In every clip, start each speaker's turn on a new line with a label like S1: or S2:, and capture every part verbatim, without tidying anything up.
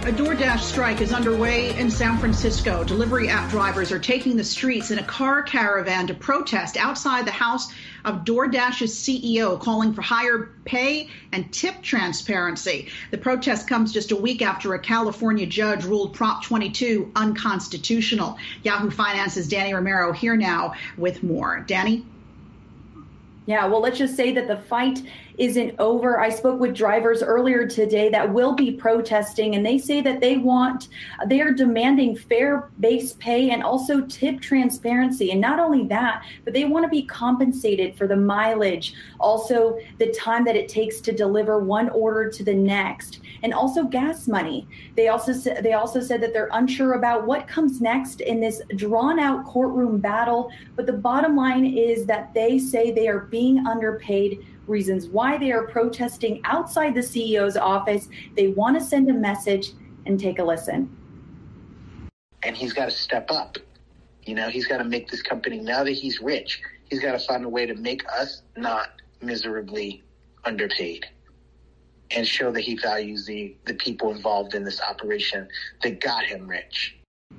S1: A DoorDash strike is underway in San Francisco. Delivery app drivers are taking the streets in a car caravan to protest outside the house of DoorDash's C E O, calling for higher pay and tip transparency. The protest comes just a week after a California judge ruled Prop twenty-two unconstitutional. Yahoo Finance's Danny Romero here now with more. Danny?
S2: Yeah, well, let's just say that the fight isn't over. I spoke with drivers earlier today that will be protesting, and they say that they want, they are demanding fair base pay and also tip transparency. And not only that, but they want to be compensated for the mileage, also the time that it takes to deliver one order to the next, and also gas money. They also they also said that they're unsure about what comes next in this drawn out courtroom battle. But the bottom line is that they say they are being underpaid. Reasons why they are protesting outside the C E O's office. They want to send a message, and take a listen.
S3: And he's got to step up. You know, he's got to make this company, now that he's rich, he's got to find a way to make us not miserably underpaid and show that he values the, the people involved in this operation that got him rich.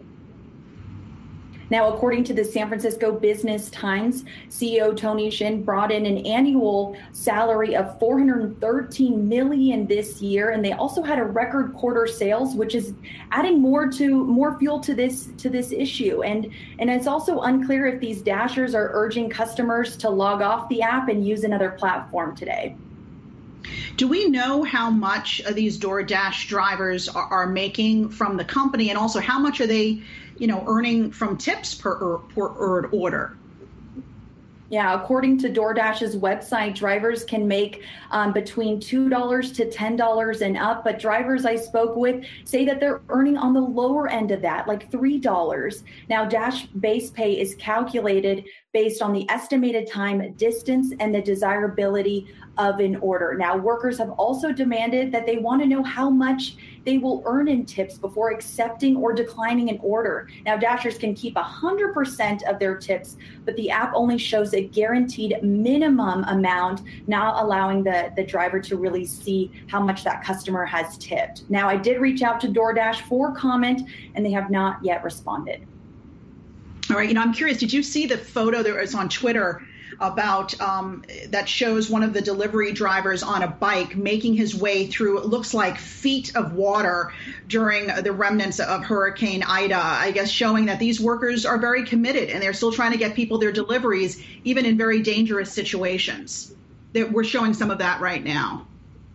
S2: Now, according to the San Francisco Business Times, C E O Tony Shin brought in an annual salary of four hundred thirteen million dollars this year, and they also had a record quarter sales, which is adding more to more fuel to this to this issue. And and it's also unclear if these dashers are urging customers to log off the app and use another platform today.
S1: Do we know how much of these DoorDash drivers are, are making from the company, and also how much are they, you know, earning from tips per, per order?
S2: Yeah, according to DoorDash's website, drivers can make um, between two dollars to ten dollars and up. But drivers I spoke with say that they're earning on the lower end of that, like three dollars. Now, Dash base pay is calculated based on the estimated time, distance, and the desirability of an order. Now, workers have also demanded that they want to know how much they will earn in tips before accepting or declining an order. Now, Dashers can keep one hundred percent of their tips, but the app only shows a guaranteed minimum amount, not allowing the, the driver to really see how much that customer has tipped. Now, I did reach out to DoorDash for comment, and they have not yet responded.
S1: All right. You know, I'm curious, did you see the photo that was on Twitter about um, that shows one of the delivery drivers on a bike making his way through, it looks like feet of water during the remnants of Hurricane Ida, I guess showing that these workers are very committed and they're still trying to get people their deliveries, even in very dangerous situations. That we're showing some of that right now.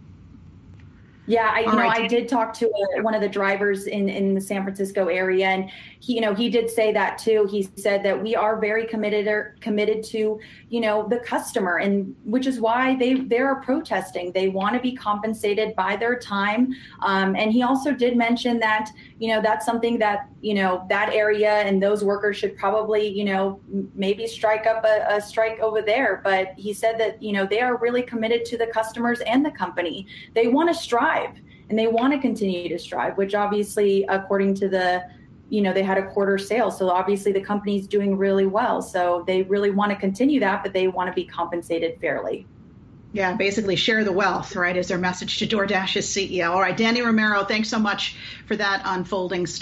S2: Yeah, I, you
S1: All
S2: know,
S1: right.
S2: I did talk to uh, one of the drivers in, in the San Francisco area, and he, you know, he did say that too. He said that we are very committed or committed to, you know, the customer, and which is why they they are protesting. They want to be compensated by their time. Um, and he also did mention that, you know, that's something that, you know, that area and those workers should probably, you know, maybe strike up a, a strike over there. But he said that, you know, they are really committed to the customers and the company. They want to strive. And they want to continue to strive, which obviously, according to the, you know, they had a quarter sale. So obviously the company's doing really well. So they really want to continue that, but they want to be compensated fairly.
S1: Yeah, basically share the wealth, right, is their message to DoorDash's C E O. All right, Danny Romero, thanks so much for that unfolding story.